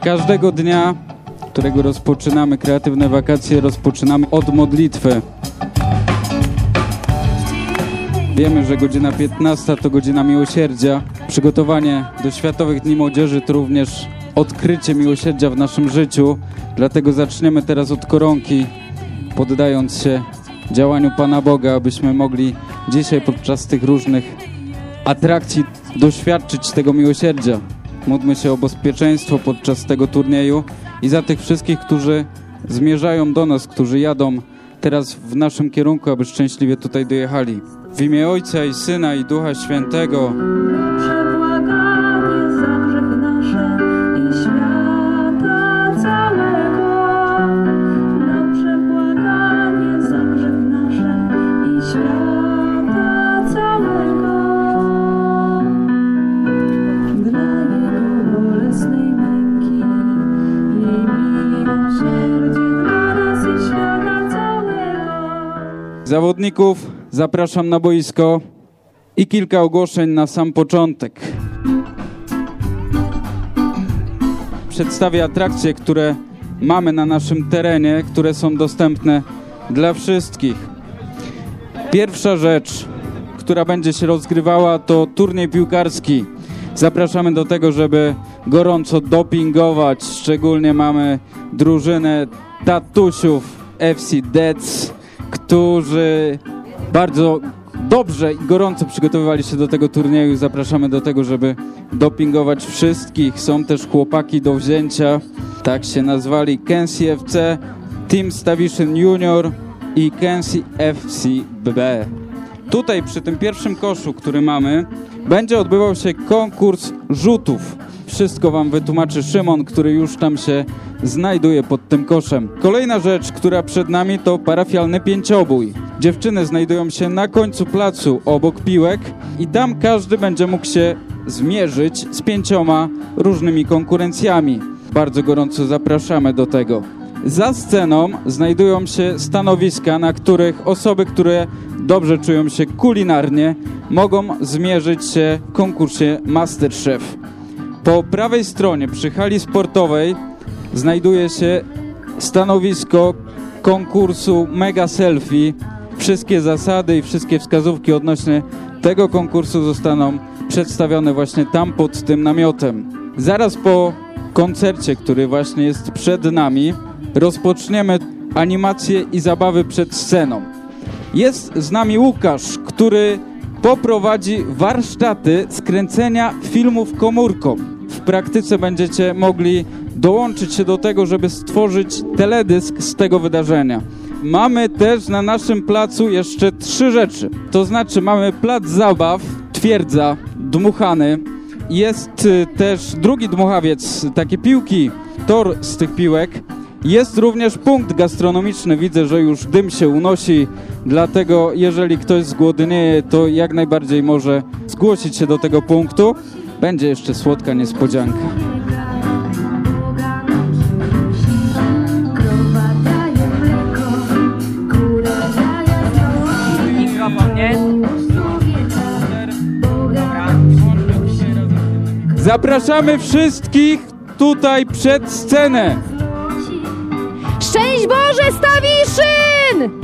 Każdego dnia, którego rozpoczynamy kreatywne wakacje, rozpoczynamy od modlitwy. Wiemy, że godzina 15 to godzina miłosierdzia. Przygotowanie do Światowych Dni Młodzieży to również odkrycie miłosierdzia w naszym życiu. Dlatego zaczniemy teraz od koronki, poddając się działaniu Pana Boga, abyśmy mogli dzisiaj podczas tych różnych atrakcji doświadczyć tego miłosierdzia. Módlmy się o bezpieczeństwo podczas tego turnieju i za tych wszystkich, którzy zmierzają do nas, którzy jadą teraz w naszym kierunku, aby szczęśliwie tutaj dojechali. W imię Ojca i Syna i Ducha Świętego. Zawodników zapraszam na boisko i kilka ogłoszeń na sam początek. Przedstawię atrakcje, które mamy na naszym terenie, które są dostępne dla wszystkich. Pierwsza rzecz, która będzie się rozgrywała, to turniej piłkarski. Zapraszamy do tego, żeby gorąco dopingować. Szczególnie mamy drużynę tatusiów FC Dets, którzy bardzo dobrze i gorąco przygotowywali się do tego turnieju. Zapraszamy do tego, żeby dopingować wszystkich. Są też chłopaki do wzięcia, tak się nazwali, Kensi FC, Team Stavition Junior i Kensi FCB. Tutaj przy tym pierwszym koszu, który mamy, będzie odbywał się konkurs rzutów. Wszystko wam wytłumaczy Szymon, który już tam się znajduje pod tym koszem. Kolejna rzecz, która przed nami, to parafialny pięciobój. Dziewczyny znajdują się na końcu placu obok piłek i tam każdy będzie mógł się zmierzyć z 5 różnymi konkurencjami. Bardzo gorąco zapraszamy do tego. Za sceną znajdują się stanowiska, na których osoby, które dobrze czują się kulinarnie, mogą zmierzyć się w konkursie MasterChef. Po prawej stronie przy hali sportowej znajduje się stanowisko konkursu Mega Selfie. Wszystkie zasady i wszystkie wskazówki odnośnie tego konkursu zostaną przedstawione właśnie tam pod tym namiotem. Zaraz po koncercie, który właśnie jest przed nami, rozpoczniemy animacje i zabawy przed sceną. Jest z nami Łukasz, który poprowadzi warsztaty skręcenia filmów komórką. W praktyce będziecie mogli dołączyć się do tego, żeby stworzyć teledysk z tego wydarzenia. Mamy też na naszym placu jeszcze 3 rzeczy. To znaczy mamy plac zabaw, twierdza, dmuchany. Jest też drugi dmuchawiec, takie piłki, tor z tych piłek. Jest również punkt gastronomiczny, widzę, że już dym się unosi, dlatego jeżeli ktoś zgłodnieje, to jak najbardziej może zgłosić się do tego punktu. Będzie jeszcze słodka niespodzianka. Zapraszamy wszystkich tutaj przed scenę. Szczęść Boże, Staviszyn!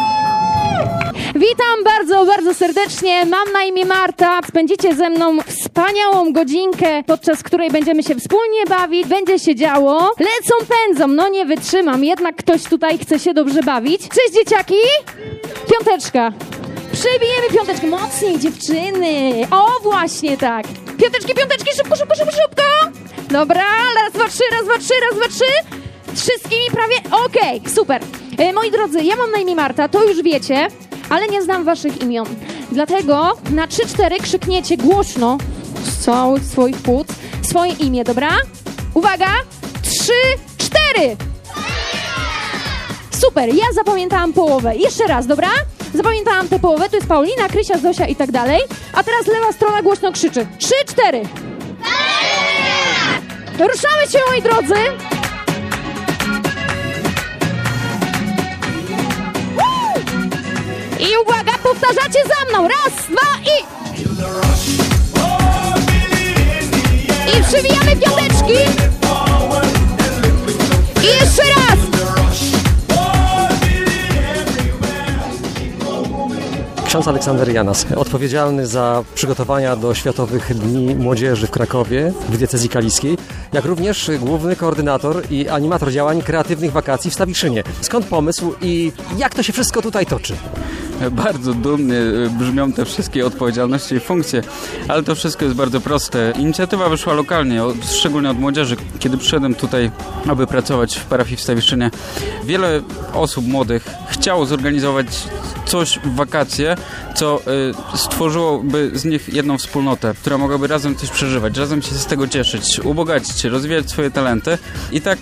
Witam bardzo, bardzo serdecznie. Mam na imię Marta. Spędzicie ze mną wspaniałą godzinkę, podczas której będziemy się wspólnie bawić. Będzie się działo. Lecą, pędzą. No nie wytrzymam. Jednak ktoś tutaj chce się dobrze bawić. Cześć, dzieciaki. Piąteczka. Przybijemy piąteczkę. Mocniej, dziewczyny. O, właśnie tak. Piąteczki, piąteczki. Szybko, szybko, szybko, szybko. Dobra. Raz, dwa, trzy, raz, dwa, trzy, raz, dwa, trzy. Wszystkimi prawie? Okej, super. Moi drodzy, ja mam na imię Marta, to już wiecie, ale nie znam waszych imion. Dlatego na 3-4 krzykniecie głośno z całych swoich płuc swoje imię, dobra? Uwaga! 3-4! Super, ja zapamiętałam połowę. Jeszcze raz, dobra? Zapamiętałam tę połowę, to jest Paulina, Krysia, Zosia i tak dalej. A teraz lewa strona głośno krzyczy. 3-4! Ruszamy się, moi drodzy! I uwaga, powtarzacie za mną. Raz, dwa i... I przywijamy piąteczki. I jeszcze raz! Ksiądz Aleksander Janas, odpowiedzialny za przygotowania do Światowych Dni Młodzieży w Krakowie w diecezji kaliskiej, jak również główny koordynator i animator działań kreatywnych wakacji w Stawiszynie. Skąd pomysł i jak to się wszystko tutaj toczy? Bardzo dumnie brzmią te wszystkie odpowiedzialności i funkcje, ale to wszystko jest bardzo proste. Inicjatywa wyszła lokalnie, szczególnie od młodzieży. Kiedy przyszedłem tutaj, aby pracować w parafii w Stawiszynie, wiele osób młodych chciało zorganizować coś w wakacje, co stworzyłoby z nich jedną wspólnotę, która mogłaby razem coś przeżywać, razem się z tego cieszyć, ubogacić się, rozwijać swoje talenty. I tak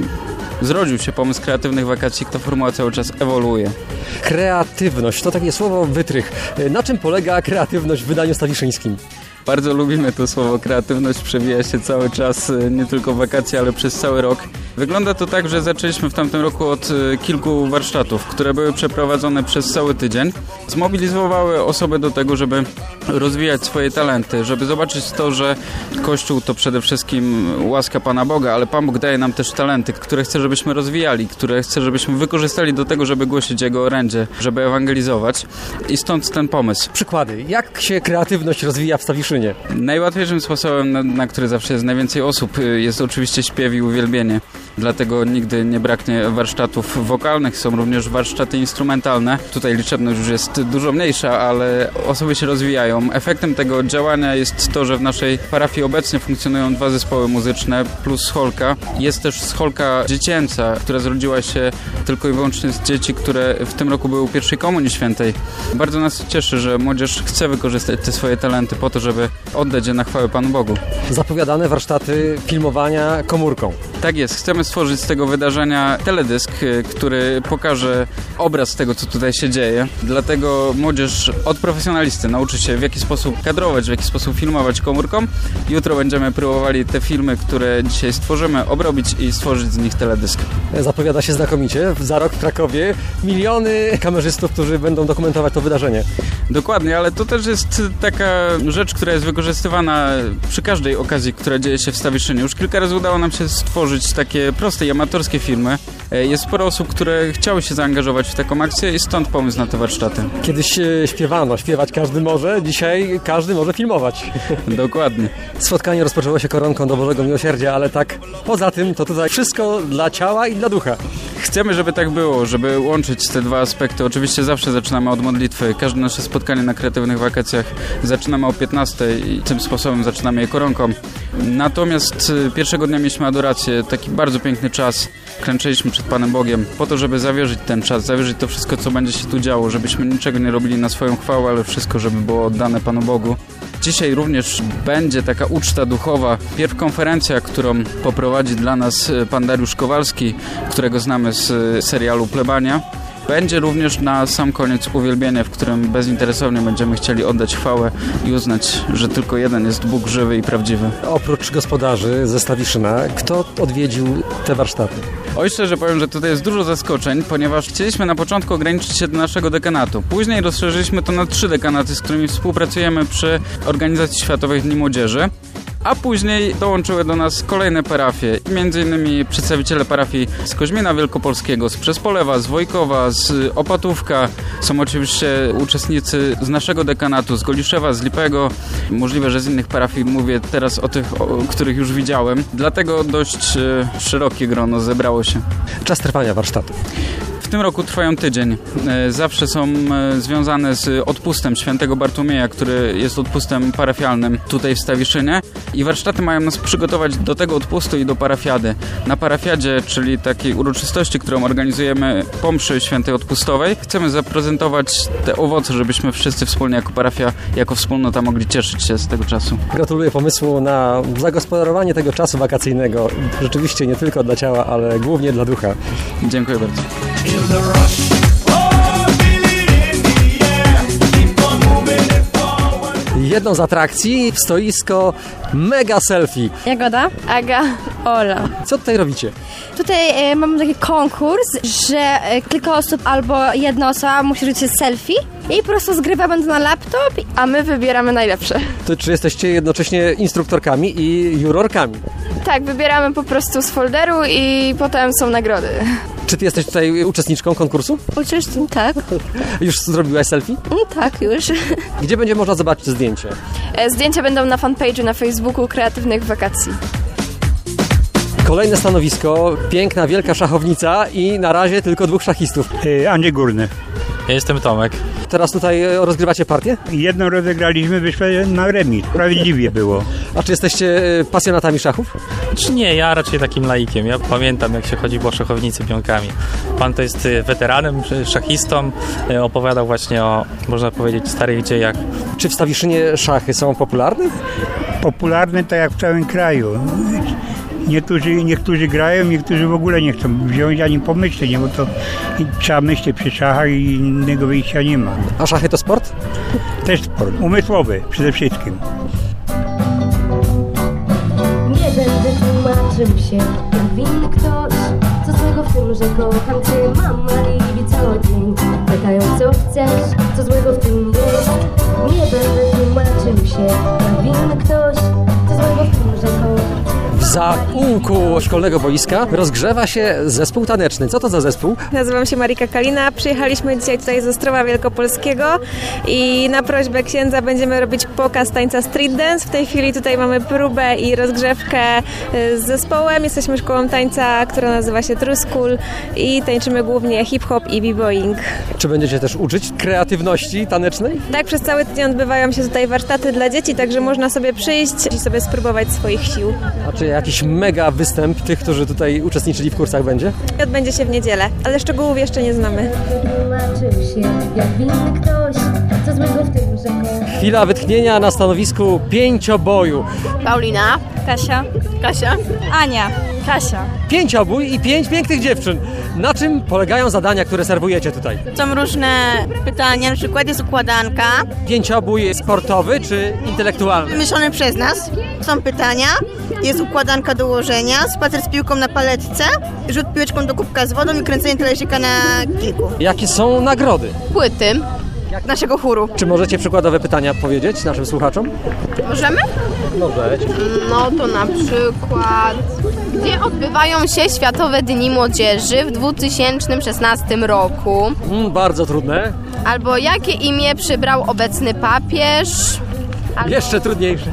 zrodził się pomysł kreatywnych wakacji, ta formuła cały czas ewoluuje. Kreatywność, to takie słowo wytrych. Na czym polega kreatywność w wydaniu stawiszyńskim? Bardzo lubimy to słowo kreatywność, przewija się cały czas, nie tylko w wakacje, ale przez cały rok. Wygląda to tak, że zaczęliśmy w tamtym roku od kilku warsztatów, które były przeprowadzone przez cały tydzień. Zmobilizowały osoby do tego, żeby rozwijać swoje talenty, żeby zobaczyć to, że Kościół to przede wszystkim łaska Pana Boga, ale Pan Bóg daje nam też talenty, które chce, żebyśmy rozwijali, które chce, żebyśmy wykorzystali do tego, żeby głosić Jego orędzie, żeby ewangelizować. I stąd ten pomysł. Przykłady. Jak się kreatywność rozwija w Stawiszynie? Najłatwiejszym sposobem, na który zawsze jest najwięcej osób, jest oczywiście śpiew i uwielbienie. Dlatego nigdy nie braknie warsztatów wokalnych, są również warsztaty instrumentalne. Tutaj liczebność już jest dużo mniejsza, ale osoby się rozwijają. Efektem tego działania jest to, że w naszej parafii obecnie funkcjonują 2 zespoły muzyczne plus scholka. Jest też scholka dziecięca, która zrodziła się tylko i wyłącznie z dzieci, które w tym roku były u pierwszej Komunii Świętej. Bardzo nas cieszy, że młodzież chce wykorzystać te swoje talenty po to, żeby oddać je na chwałę Panu Bogu. Zapowiadane warsztaty filmowania komórką. Tak jest. Chcemy stworzyć z tego wydarzenia teledysk, który pokaże obraz tego, co tutaj się dzieje. Dlatego młodzież od profesjonalisty nauczy się, w jaki sposób kadrować, w jaki sposób filmować komórką. Jutro będziemy próbowali te filmy, które dzisiaj stworzymy, obrobić i stworzyć z nich teledysk. Zapowiada się znakomicie. Za rok w Krakowie miliony kamerzystów, którzy będą dokumentować to wydarzenie. Dokładnie, ale to też jest taka rzecz, która jest wykorzystywana przy każdej okazji, która dzieje się w Stawiszynie. Już kilka razy udało nam się stworzyć takie proste i amatorskie filmy. Jest sporo osób, które chciały się zaangażować w taką akcję i stąd pomysł na te warsztaty. Kiedyś śpiewano, śpiewać każdy może, dzisiaj każdy może filmować. Dokładnie. Spotkanie rozpoczęło się koronką do Bożego Miłosierdzia, ale tak poza tym to tutaj wszystko dla ciała i dla ducha. Chcemy, żeby tak było, żeby łączyć te 2 aspekty. Oczywiście zawsze zaczynamy od modlitwy. Każde nasze spotkanie na kreatywnych wakacjach zaczynamy o 15 i tym sposobem zaczynamy je koronką. Natomiast pierwszego dnia mieliśmy adorację, taki bardzo piękny czas. Klęczyliśmy przed Panem Bogiem po to, żeby zawierzyć ten czas, zawierzyć to wszystko, co będzie się tu działo, żebyśmy niczego nie robili na swoją chwałę, ale wszystko, żeby było oddane Panu Bogu. Dzisiaj również będzie taka uczta duchowa, pierw konferencja, którą poprowadzi dla nas pan Dariusz Kowalski, którego znamy z serialu Plebania. Będzie również na sam koniec uwielbienie, w którym bezinteresownie będziemy chcieli oddać chwałę i uznać, że tylko jeden jest Bóg żywy i prawdziwy. Oprócz gospodarzy ze Stawiszyna, kto odwiedził te warsztaty? Oj, szczerze powiem, że tutaj jest dużo zaskoczeń, ponieważ chcieliśmy na początku ograniczyć się do naszego dekanatu. Później rozszerzyliśmy to na 3 dekanaty, z którymi współpracujemy przy organizacji Światowych Dni Młodzieży. A później dołączyły do nas kolejne parafie, m.in. przedstawiciele parafii z Koźmina Wielkopolskiego, z Przespolewa, z Wojkowa, z Opatówka. Są oczywiście uczestnicy z naszego dekanatu, z Goliszewa, z Lipego. Możliwe, że z innych parafii mówię teraz o tych, których już widziałem. Dlatego dość szerokie grono zebrało się. Czas trwania warsztatu. W tym roku trwają tydzień. Zawsze są związane z odpustem świętego Bartłomieja, który jest odpustem parafialnym tutaj w Stawiszynie. I warsztaty mają nas przygotować do tego odpustu i do parafiady. Na parafiadzie, czyli takiej uroczystości, którą organizujemy po mszy świętej odpustowej, chcemy zaprezentować te owoce, żebyśmy wszyscy wspólnie jako parafia, jako wspólnota mogli cieszyć się z tego czasu. Gratuluję pomysłu na zagospodarowanie tego czasu wakacyjnego. Rzeczywiście nie tylko dla ciała, ale głównie dla ducha. Dziękuję bardzo. Jedną z atrakcji stoisko Mega Selfie. Jagoda? Aga, Ola. Co tutaj robicie? Tutaj mamy taki konkurs, że kilka osób albo jedna osoba musi robić selfie i po prostu zgrywamy to na laptop, a my wybieramy najlepsze. To czy jesteście jednocześnie instruktorkami i jurorkami? Tak, wybieramy po prostu z folderu i potem są nagrody. Czy ty jesteś tutaj uczestniczką konkursu? Uczestniczką, tak. Już zrobiłaś selfie? Tak, już. Gdzie będzie można zobaczyć zdjęcie? Zdjęcia będą na fanpage'u na Facebooku Kreatywnych Wakacji. Kolejne stanowisko, piękna, wielka szachownica i na razie tylko 2 szachistów. Andrzej Górny. Ja jestem Tomek. Teraz tutaj rozgrywacie partię? Jedną rozegraliśmy, wyszło na remis. Sprawiedliwie było. A czy jesteście pasjonatami szachów? Czy nie, ja raczej takim laikiem. Ja pamiętam, jak się chodzi po szachownicy pionkami. Pan to jest weteranem, szachistą, opowiadał właśnie o, można powiedzieć, starych dziejach. Czy w Stawiszynie szachy są popularne? Popularne tak jak w całym kraju. Niektórzy grają, niektórzy w ogóle nie chcą wziąć ani pomyśleć, nie, bo to trzeba myśleć przy szachach i innego wyjścia nie ma. A szachy to sport? Też sport, umysłowy przede wszystkim. Nie będę tłumaczył się, jak winny ktoś, co złego w tym, że kocham cię, mama i lubi cały dzień. Pytają, co chcesz, co złego w tym jest. Nie będę tłumaczył się, jak winny ktoś, co złego w tym, że kocham cię. W zaułku szkolnego boiska rozgrzewa się zespół taneczny. Co to za zespół? Nazywam się Marika Kalina. Przyjechaliśmy dzisiaj tutaj z Ostrowa Wielkopolskiego i na prośbę księdza będziemy robić pokaz tańca street dance. W tej chwili tutaj mamy próbę i rozgrzewkę z zespołem. Jesteśmy szkołą tańca, która nazywa się True School i tańczymy głównie hip-hop i b-boying. Czy będziecie też uczyć kreatywności tanecznej? Tak, przez cały tydzień odbywają się tutaj warsztaty dla dzieci, także można sobie przyjść i sobie spróbować swoich sił. A czy jakiś mega występ tych, którzy tutaj uczestniczyli w kursach będzie? Odbędzie się w niedzielę, ale szczegółów jeszcze nie znamy. Tłumaczył się, jak winny ktoś, co złego w tym, że kocham. Chwila wytchnienia na stanowisku pięcioboju. Paulina, Kasia, Ania, Kasia. 5 obój i 5 pięknych dziewczyn. Na czym polegają zadania, które serwujecie tutaj? Są różne pytania, na przykład jest układanka. 5 obój sportowy czy intelektualny? Wymyślone przez nas. Są pytania, jest układanka do ułożenia, spacer z piłką na paletce, rzut piłeczką do kubka z wodą i kręcenie talerzyka na kilku. Jakie są nagrody? Płyty naszego chóru. Czy możecie przykładowe pytania powiedzieć naszym słuchaczom? Możemy? Możecie. No to na przykład, gdzie odbywają się Światowe Dni Młodzieży w 2016 roku? Bardzo trudne. Albo jakie imię przybrał obecny papież? Albo, jeszcze trudniejsze.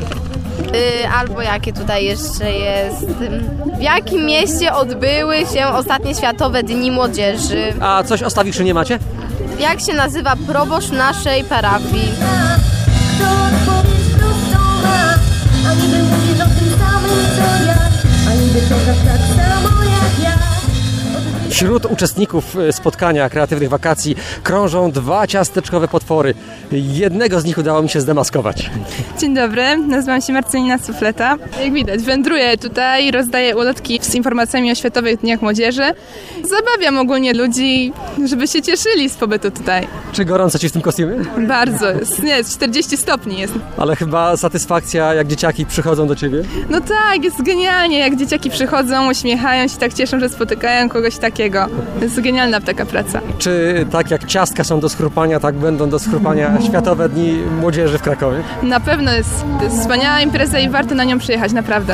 Albo jakie tutaj jeszcze jest? W jakim mieście odbyły się ostatnie Światowe Dni Młodzieży? A coś o Stawiszynie macie? Jak się nazywa proboszcz naszej parafii? Kto odpowiedź prostą ma, a niby mówisz o tym samym co ja, a niby czekasz tak samo jak ja. Wśród uczestników spotkania Kreatywnych Wakacji krążą 2 ciasteczkowe potwory. Jednego z nich udało mi się zdemaskować. Dzień dobry, nazywam się Marcelina Sufleta. Jak widać, wędruję tutaj, rozdaję ulotki z informacjami o Światowych Dniach Młodzieży. Zabawiam ogólnie ludzi, żeby się cieszyli z pobytu tutaj. Czy gorąco ci w tym kostiumie? Bardzo, nie, 40 stopni jest. Ale chyba satysfakcja, jak dzieciaki przychodzą do ciebie? No tak, jest genialnie, jak dzieciaki przychodzą, uśmiechają się, tak cieszą, że spotykają kogoś takiego. To jest genialna taka praca. Czy tak jak ciastka są do schrupania, tak będą do schrupania Światowe Dni Młodzieży w Krakowie? Na pewno to jest wspaniała impreza i warto na nią przyjechać, naprawdę.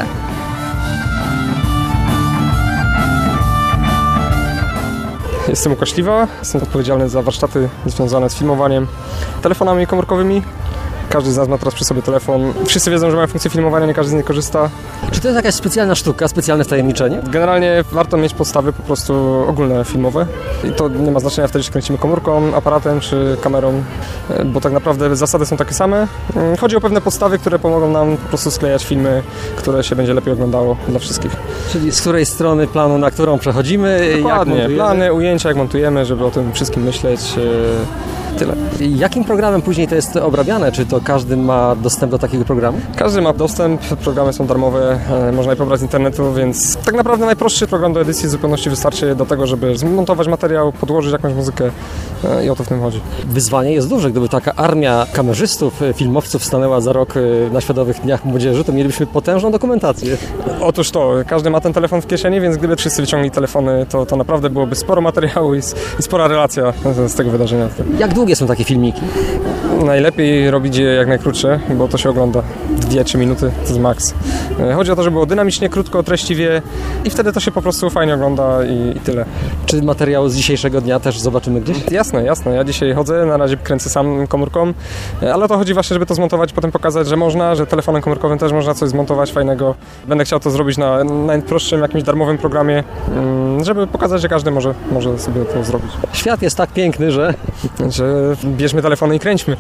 Jestem Łukasz Śliwa, jestem odpowiedzialny za warsztaty związane z filmowaniem telefonami komórkowymi. Każdy z nas ma teraz przy sobie telefon. Wszyscy wiedzą, że mają funkcję filmowania, nie każdy z niej korzysta. Czy to jest jakaś specjalna sztuka, specjalne wtajemniczenie? Generalnie warto mieć podstawy po prostu ogólne filmowe. I to nie ma znaczenia wtedy, czy kręcimy komórką, aparatem czy kamerą, bo tak naprawdę zasady są takie same. Chodzi o pewne podstawy, które pomogą nam po prostu sklejać filmy, które się będzie lepiej oglądało dla wszystkich. Czyli z której strony planu, na którą przechodzimy? Dokładnie, plany, ujęcia, jak montujemy, żeby o tym wszystkim myśleć. Tyle. I jakim programem później to jest obrabiane? Czy to każdy ma dostęp do takiego programu? Każdy ma dostęp, programy są darmowe, można je pobrać z internetu, więc tak naprawdę najprostszy program do edycji w zupełności wystarczy do tego, żeby zmontować materiał, podłożyć jakąś muzykę i o to w tym chodzi. Wyzwanie jest duże. Gdyby taka armia kamerzystów, filmowców stanęła za rok na Światowych Dniach Młodzieży, to mielibyśmy potężną dokumentację. Otóż to, każdy ma ten telefon w kieszeni, więc gdyby wszyscy wyciągli telefony, to naprawdę byłoby sporo materiału i spora relacja z tego wydarzenia. Jak długie są takie filmiki? Najlepiej robić je jak najkrótsze, bo to się ogląda 2-3 minuty, to jest maks. Chodzi o to, żeby było dynamicznie, krótko, treściwie i wtedy to się po prostu fajnie ogląda i tyle. Czy materiał z dzisiejszego dnia też zobaczymy gdzieś? Jasne. Ja dzisiaj chodzę, na razie kręcę sam komórką, ale o to chodzi właśnie, żeby to zmontować i potem pokazać, że można, że telefonem komórkowym też można coś zmontować fajnego. Będę chciał to zrobić na najprostszym, jakimś darmowym programie, żeby pokazać, że każdy może sobie to zrobić. Świat jest tak piękny, że bierzmy telefony i kręćmy.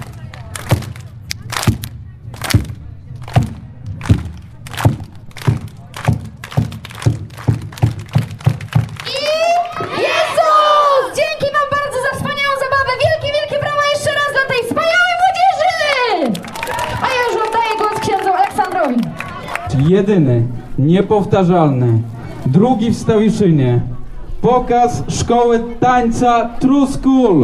Jedyny, niepowtarzalny, drugi w Stawiszynie. Pokaz szkoły tańca True School.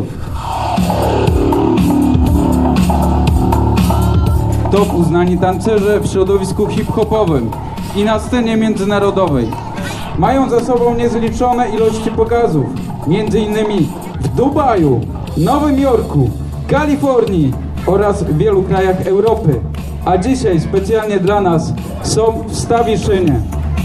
Top uznani tancerze w środowisku hip-hopowym i na scenie międzynarodowej. Mają za sobą niezliczone ilości pokazów, między innymi w Dubaju, Nowym Jorku, Kalifornii oraz w wielu krajach Europy. A dzisiaj specjalnie dla nas są w Stawiszynie.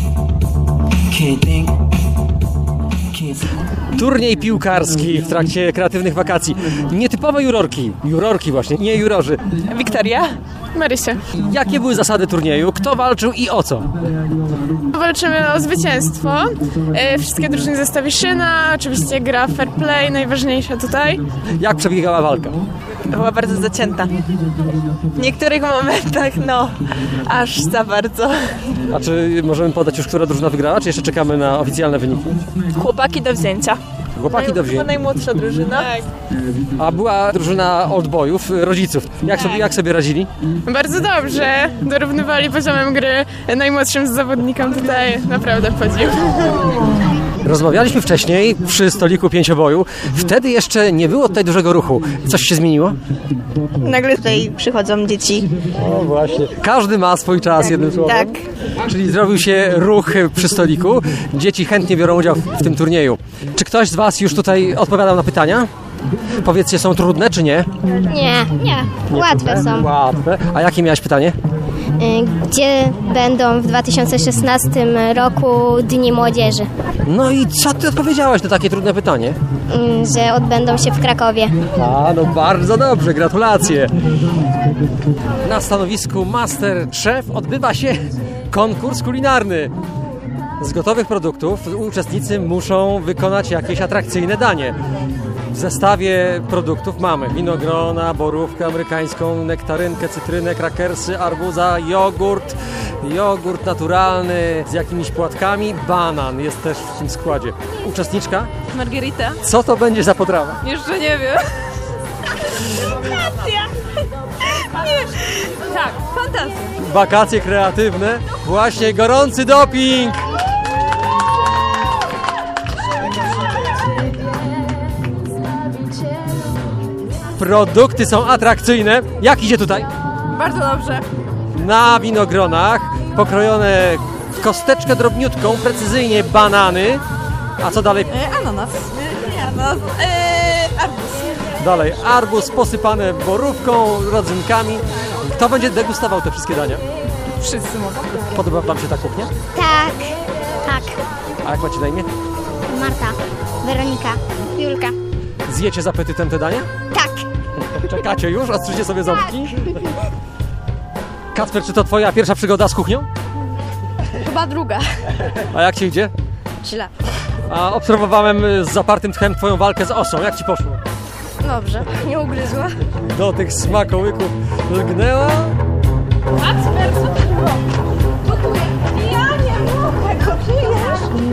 Turniej piłkarski w trakcie kreatywnych wakacji. Nietypowe jurorki właśnie, nie jurorzy. Wiktoria. Marysia. Jakie były zasady turnieju? Kto walczył i o co? Walczymy o zwycięstwo. Wszystkie drużyny ze Stawiszyna, oczywiście gra fair play, najważniejsza tutaj. Jak przebiegała walka? Była bardzo zacięta. W niektórych momentach, aż za bardzo. A czy możemy podać już, która drużyna wygrała, czy jeszcze czekamy na oficjalne wyniki? Chłopaki do wzięcia. Chłopaki do wzięcia. Najmłodsza drużyna. Tak. A była drużyna oldboyów, rodziców. Jak sobie radzili? Bardzo dobrze. Dorównywali poziomem gry najmłodszym z zawodnikom tutaj. Naprawdę podziw. Rozmawialiśmy wcześniej przy stoliku pięcioboju. Wtedy jeszcze nie było tutaj dużego ruchu. Coś się zmieniło? Nagle tutaj przychodzą dzieci. O właśnie. Każdy ma swój czas, jednym słowem. Tak. Czyli zrobił się ruch przy stoliku. Dzieci chętnie biorą udział w tym turnieju. Czy ktoś z Was już tutaj odpowiadał na pytania? Powiedzcie, są trudne czy nie? Nie. Łatwe są. Łatwe. A jakie miałaś pytanie? Gdzie będą w 2016 roku Dni Młodzieży? No i co ty odpowiedziałaś na takie trudne pytanie? Że odbędą się w Krakowie. Bardzo dobrze, gratulacje. Na stanowisku Master Chef odbywa się konkurs kulinarny. Z gotowych produktów uczestnicy muszą wykonać jakieś atrakcyjne danie. W zestawie produktów mamy winogrona, borówkę amerykańską, nektarynkę, cytrynę, krakersy, arbuza, jogurt naturalny z jakimiś płatkami, banan jest też w tym składzie. Uczestniczka? Margarita. Co to będzie za potrawa? Jeszcze nie wiem. Tak, fantazja. Wakacje kreatywne, właśnie gorący doping! Produkty są atrakcyjne. Jak idzie tutaj? Bardzo dobrze. Na winogronach pokrojone w kosteczkę drobniutką, precyzyjnie banany. A co dalej? Ananas. Nie ananas. Arbuz. Dalej arbuz posypane borówką, rodzynkami. Kto będzie degustował te wszystkie dania? Wszyscy mogą. Podoba Wam się ta kuchnia? Tak. A jak macie na imię? Marta, Weronika, Julka. Zjecie z apetytem te dania? Tak. Czekacie już? Ostrzycie sobie ząbki? Kacper, czy to Twoja pierwsza przygoda z kuchnią? Chyba druga. A jak Ci idzie? Źle. A obserwowałem z zapartym tchem Twoją walkę z osą. Jak Ci poszło? Dobrze, nie ugryzła. Do tych smakołyków lgnęła? Kacper, co ty robisz? Ja nie mogę go przyjść.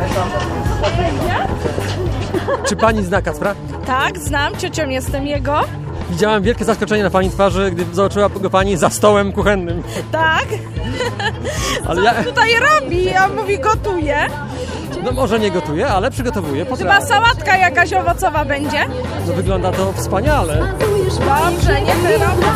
Czy Pani zna Kacpra? Tak, znam, ciocią jestem jego. Widziałem wielkie zaskoczenie na Pani twarzy, gdy zobaczyła go Pani za stołem kuchennym. Tak. Ale co tutaj robi? A mówi gotuje. No może nie gotuje, ale przygotowuje. Chyba sałatka jakaś owocowa będzie. No wygląda to wspaniale. Dobrze, niech robi.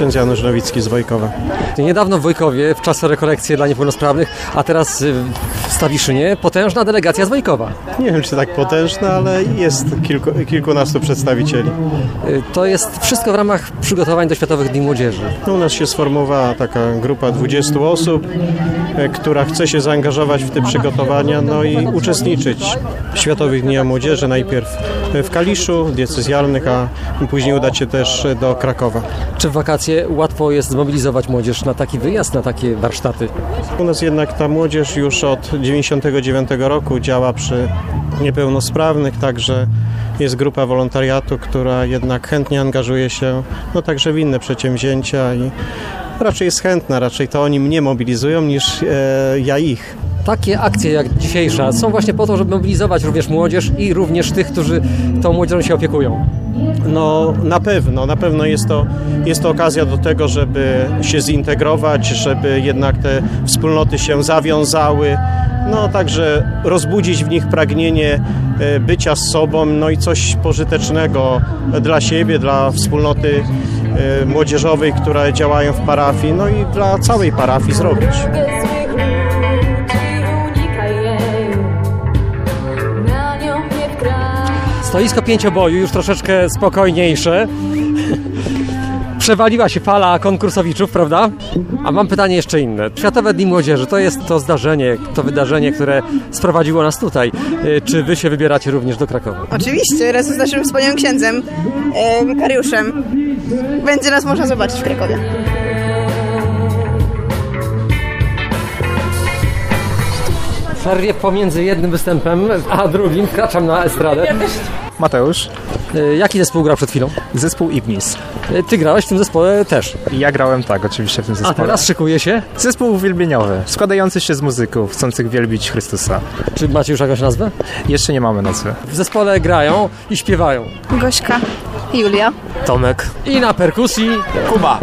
ksiądz Janusz Nowicki z Wojkowa. Niedawno w Wojkowie w czasie rekolekcji dla niepełnosprawnych, a teraz w Stawiszynie potężna delegacja z Wojkowa. Nie wiem, czy tak potężna, ale jest kilkunastu przedstawicieli. To jest wszystko w ramach przygotowań do Światowych Dni Młodzieży. U nas się sformowała taka grupa 20 osób, która chce się zaangażować w te przygotowania, no i uczestniczyć w Światowych Dniach Młodzieży, najpierw w Kaliszu, diecezjalnych, a później udać się też do Krakowa. Czy w wakacje łatwo jest zmobilizować młodzież na taki wyjazd, na takie warsztaty? U nas jednak ta młodzież już od 1999 roku działa przy niepełnosprawnych, także jest grupa wolontariatu, która jednak chętnie angażuje się także w inne przedsięwzięcia i raczej jest chętna, raczej to oni mnie mobilizują niż ja ich. Takie akcje jak dzisiejsza są właśnie po to, żeby mobilizować również młodzież i również tych, którzy tą młodzieżą się opiekują. No na pewno jest to okazja do tego, żeby się zintegrować, żeby jednak te wspólnoty się zawiązały, także rozbudzić w nich pragnienie bycia z sobą, no i coś pożytecznego dla siebie, dla wspólnoty młodzieżowej, które działają w parafii, no i dla całej parafii zrobić. Stoisko pięcioboju już troszeczkę spokojniejsze. Przewaliła się fala konkursowiczów, prawda? A mam pytanie jeszcze inne. Światowe Dni Młodzieży to jest to zdarzenie, to wydarzenie, które sprowadziło nas tutaj. Czy wy się wybieracie również do Krakowa? Oczywiście, razem z naszym wspaniałym księdzem, wikariuszem. Będzie nas można zobaczyć w Krakowie. W przerwie pomiędzy jednym występem a drugim wkraczam na estradę. Mateusz. Jaki zespół grał przed chwilą? Zespół Ibnis. Ty grałeś w tym zespole też? Ja grałem oczywiście w tym zespole. A teraz szykuje się? Zespół uwielbieniowy, składający się z muzyków chcących wielbić Chrystusa. Czy macie już jakąś nazwę? Jeszcze nie mamy nazwy. W zespole grają i śpiewają Gośka, Julia, Tomek i na perkusji Kuba.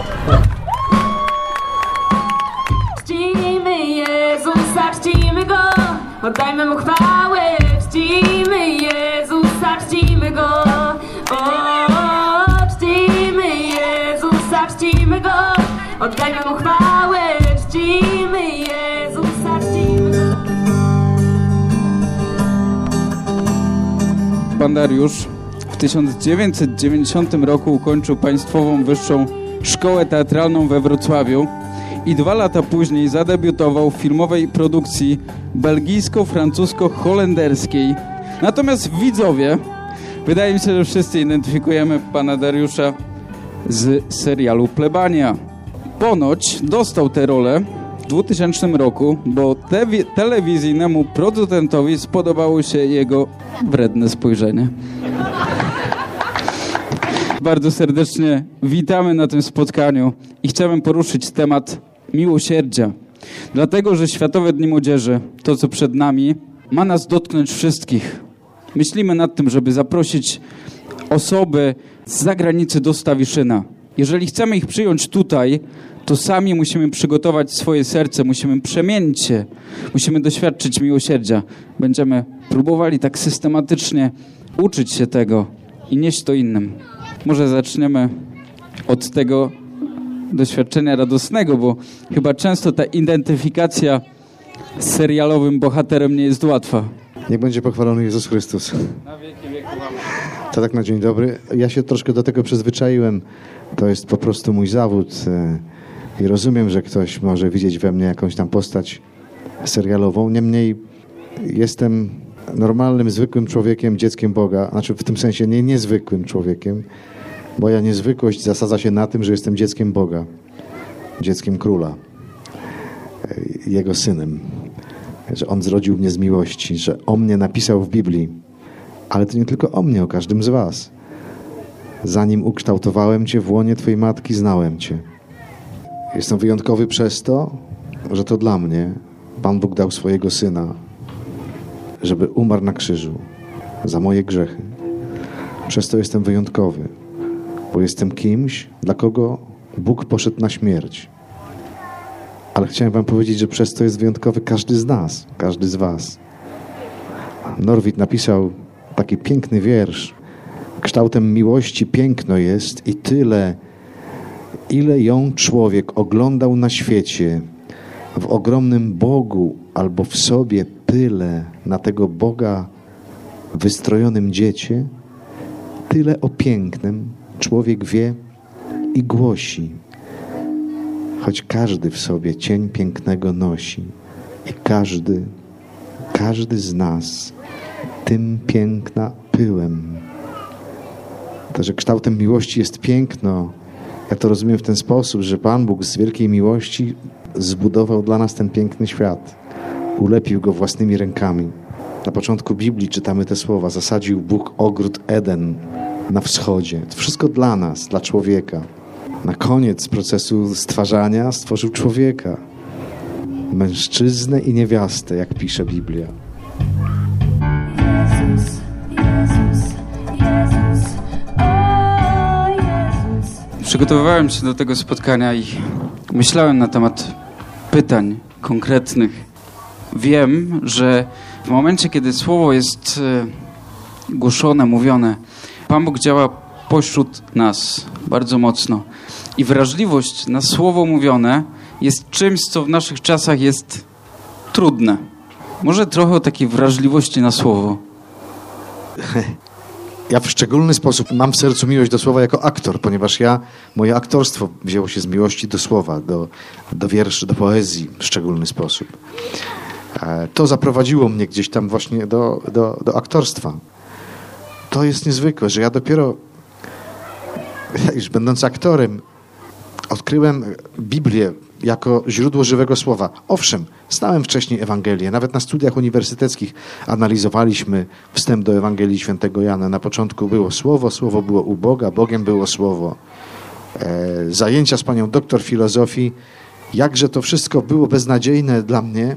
Czcimy Jezusa, czcimy Go, oddajmy Mu chwałę. Czcimy Jezusa, czcimy Go, czcimy Jezusa, czcimy Go, oddajmy Mu chwałę. Czcimy Jezusa, czcimy Go. Pan Dariusz w 1990 roku ukończył Państwową Wyższą Szkołę Teatralną we Wrocławiu i 2 lata później zadebiutował w filmowej produkcji belgijsko-francusko-holenderskiej. Natomiast widzowie, wydaje mi się, że wszyscy identyfikujemy pana Dariusza z serialu Plebania. Ponoć dostał tę rolę w 2000 roku, bo telewizyjnemu producentowi spodobało się jego wredne spojrzenie. Bardzo serdecznie witamy na tym spotkaniu i chciałem poruszyć temat miłosierdzia. Dlatego, że Światowe Dni Młodzieży, to co przed nami, ma nas dotknąć wszystkich. Myślimy nad tym, żeby zaprosić osoby z zagranicy do Stawiszyna. Jeżeli chcemy ich przyjąć tutaj, to sami musimy przygotować swoje serce, musimy przemienić się, musimy doświadczyć miłosierdzia. Będziemy próbowali tak systematycznie uczyć się tego i nieść to innym. Może zaczniemy od tego doświadczenia radosnego, bo chyba często ta identyfikacja z serialowym bohaterem nie jest łatwa. Niech będzie pochwalony Jezus Chrystus. Na wieki wieku. To tak na dzień dobry. Ja się troszkę do tego przyzwyczaiłem. To jest po prostu mój zawód i rozumiem, że ktoś może widzieć we mnie jakąś tam postać serialową. Niemniej jestem normalnym, zwykłym człowiekiem, dzieckiem Boga. Znaczy w tym sensie niezwykłym człowiekiem. Moja niezwykłość zasadza się na tym, że jestem dzieckiem Boga. Dzieckiem Króla. Jego synem. Że On zrodził mnie z miłości, że o mnie napisał w Biblii. Ale to nie tylko o mnie, o każdym z was. Zanim ukształtowałem Cię w łonie Twojej matki, znałem Cię. Jestem wyjątkowy przez to, że to dla mnie Pan Bóg dał swojego Syna, żeby umarł na krzyżu za moje grzechy. Przez to jestem wyjątkowy, bo jestem kimś, dla kogo Bóg poszedł na śmierć. Ale chciałem wam powiedzieć, że przez to jest wyjątkowy każdy z nas, każdy z was. Norwid napisał taki piękny wiersz. Kształtem miłości piękno jest i tyle, Ile ją człowiek oglądał na świecie, w ogromnym Bogu albo w sobie pyle na tego Boga wystrojonym dziecię, tyle o pięknem człowiek wie i głosi, choć każdy w sobie cień pięknego nosi i każdy z nas tym piękna pyłem. To, że kształtem miłości jest piękno, ja to rozumiem w ten sposób, że Pan Bóg z wielkiej miłości zbudował dla nas ten piękny świat. Ulepił go własnymi rękami. Na początku Biblii czytamy te słowa. Zasadził Bóg ogród Eden na wschodzie. To wszystko dla nas, dla człowieka. Na koniec procesu stwarzania stworzył człowieka. Mężczyznę i niewiastę, jak pisze Biblia. Przygotowywałem się do tego spotkania i myślałem na temat pytań konkretnych. Wiem, że w momencie, kiedy słowo jest głoszone, mówione, Pan Bóg działa pośród nas bardzo mocno. I wrażliwość na słowo mówione jest czymś, co w naszych czasach jest trudne. Może trochę o takiej wrażliwości na słowo. Ja w szczególny sposób mam w sercu miłość do słowa jako aktor, ponieważ moje aktorstwo wzięło się z miłości do słowa, do wierszy, do poezji w szczególny sposób. To zaprowadziło mnie gdzieś tam właśnie do aktorstwa. To jest niezwykłe, że ja dopiero, już będąc aktorem, odkryłem Biblię jako źródło żywego słowa. Owszem, znałem wcześniej Ewangelię. Nawet na studiach uniwersyteckich analizowaliśmy wstęp do Ewangelii Świętego Jana. Na początku było Słowo, Słowo było u Boga, Bogiem było Słowo. Zajęcia z panią doktor filozofii. Jakże to wszystko było beznadziejne dla mnie.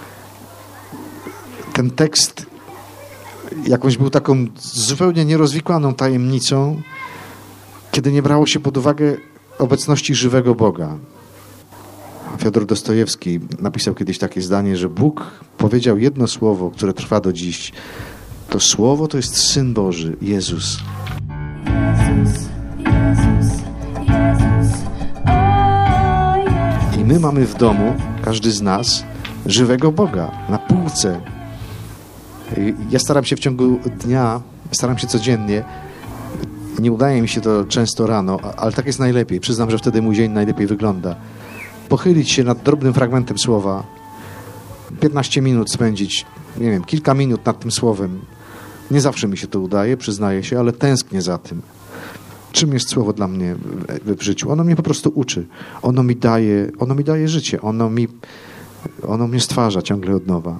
Ten tekst jakąś był taką zupełnie nierozwikłaną tajemnicą, kiedy nie brało się pod uwagę obecności żywego Boga. Fiodor Dostojewski napisał kiedyś takie zdanie, że Bóg powiedział jedno słowo, które trwa do dziś. To słowo to jest Syn Boży, Jezus. I my mamy w domu, każdy z nas, żywego Boga na półce. Ja staram się w ciągu dnia, staram się codziennie, nie udaje mi się to często rano, ale tak jest najlepiej. Przyznam, że wtedy mój dzień najlepiej wygląda. Pochylić się nad drobnym fragmentem słowa, 15 minut spędzić, nie wiem, kilka minut nad tym słowem. Nie zawsze mi się to udaje, przyznaję się, ale tęsknię za tym. Czym jest słowo dla mnie w życiu? Ono mnie po prostu uczy. Ono mi daje życie. Ono mnie stwarza ciągle od nowa.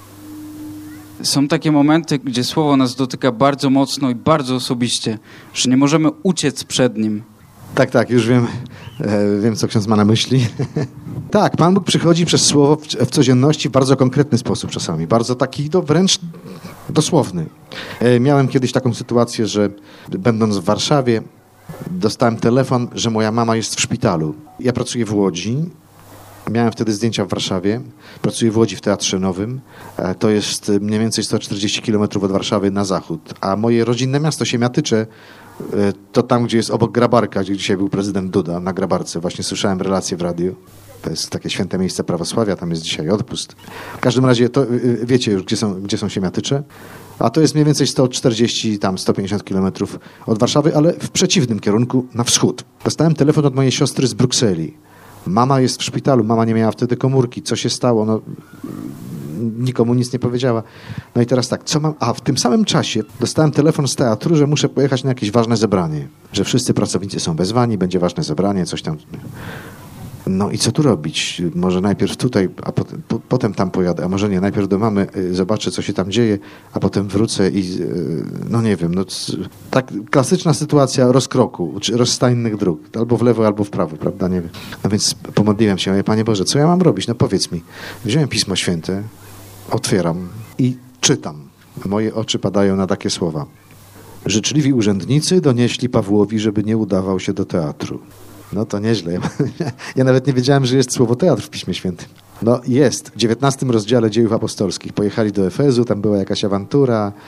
Są takie momenty, gdzie słowo nas dotyka bardzo mocno i bardzo osobiście, że nie możemy uciec przed nim. Tak, już wiem, co ksiądz ma na myśli. Tak, Pan Bóg przychodzi przez słowo w codzienności w bardzo konkretny sposób czasami, bardzo taki wręcz dosłowny. Miałem kiedyś taką sytuację, że będąc w Warszawie dostałem telefon, że moja mama jest w szpitalu. Ja pracuję w Łodzi. Miałem wtedy zdjęcia w Warszawie. Pracuję w Łodzi w Teatrze Nowym. To jest mniej więcej 140 km od Warszawy na zachód. A moje rodzinne miasto Siemiatycze to tam, gdzie jest obok Grabarka, gdzie dzisiaj był prezydent Duda, na Grabarce. Właśnie słyszałem relację w radiu. To jest takie święte miejsce prawosławia, tam jest dzisiaj odpust. W każdym razie to wiecie już, gdzie są Siemiatycze. A to jest mniej więcej 140, 150 km od Warszawy, ale w przeciwnym kierunku, na wschód. Dostałem telefon od mojej siostry z Brukseli. Mama jest w szpitalu, mama nie miała wtedy komórki. Co się stało? No, nikomu nic nie powiedziała. No i teraz tak, co mam? A w tym samym czasie dostałem telefon z teatru, że muszę pojechać na jakieś ważne zebranie. Że wszyscy pracownicy są wezwani, będzie ważne zebranie, coś tam. No i co tu robić? Może najpierw tutaj, a potem tam pojadę, a może nie, najpierw do mamy zobaczę, co się tam dzieje, a potem wrócę i no nie wiem, no tak klasyczna sytuacja rozkroku, czy rozstajnych dróg, albo w lewo, albo w prawo, prawda, nie wiem. No więc pomodliłem się, Panie Boże, co ja mam robić? No powiedz mi. Wziąłem Pismo Święte, otwieram i czytam. Moje oczy padają na takie słowa. Życzliwi urzędnicy donieśli Pawłowi, żeby nie udawał się do teatru. No to nieźle. Ja nawet nie wiedziałem, że jest słowo teatr w Piśmie Świętym. No jest. W 19 rozdziale Dziejów Apostolskich. Pojechali do Efezu, tam była jakaś awantura.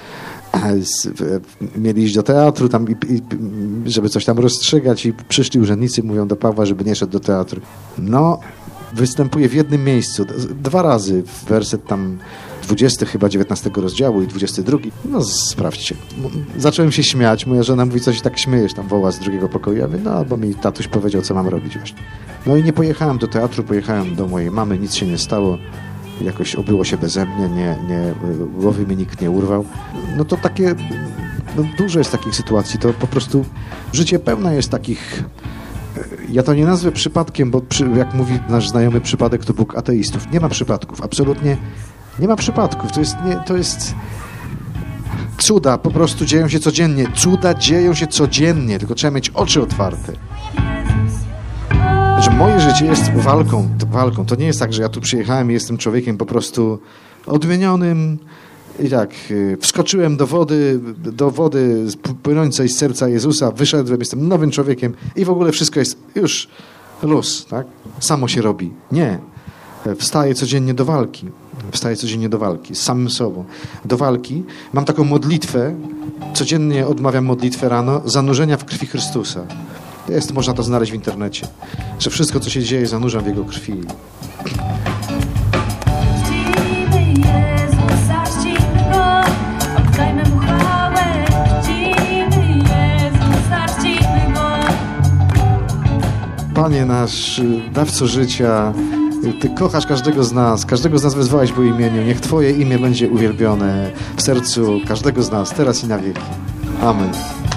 mieli iść do teatru, tam żeby coś tam rozstrzygać i przyszli urzędnicy, mówią do Pawła, żeby nie szedł do teatru. No, występuje w jednym miejscu, 2 razy, werset tam 20 chyba 19 rozdziału i 22. No sprawdźcie. Zacząłem się śmiać, moja żona mówi, coś tak śmiejesz, tam woła z drugiego pokoju. Ja mówię, no bo mi tatuś powiedział, co mam robić właśnie. No i nie pojechałem do teatru, pojechałem do mojej mamy, nic się nie stało. Jakoś obyło się beze mnie, głowy mi nikt nie urwał. No to takie, no dużo jest takich sytuacji, to po prostu życie pełne jest takich, ja to nie nazwę przypadkiem, bo jak mówi nasz znajomy przypadek, to Bóg ateistów. Nie ma przypadków, absolutnie nie ma przypadków. To jest cuda, po prostu dzieją się codziennie. Cuda dzieją się codziennie, tylko trzeba mieć oczy otwarte. Znaczy, moje życie jest walką. To nie jest tak, że ja tu przyjechałem i jestem człowiekiem po prostu odmienionym i tak, wskoczyłem do wody płynącej z serca Jezusa, wyszedłem, jestem nowym człowiekiem i w ogóle wszystko jest już luz, tak? Samo się robi. Nie. Wstaję codziennie do walki. Z samym sobą. Do walki. Mam taką modlitwę, codziennie odmawiam modlitwę rano, zanurzenia w krwi Chrystusa. Można to znaleźć w internecie, że wszystko, co się dzieje, zanurzam w Jego krwi. Panie nasz, dawco życia, Ty kochasz każdego z nas wezwałeś po imieniu. Niech Twoje imię będzie uwielbione w sercu każdego z nas, teraz i na wieki. Amen.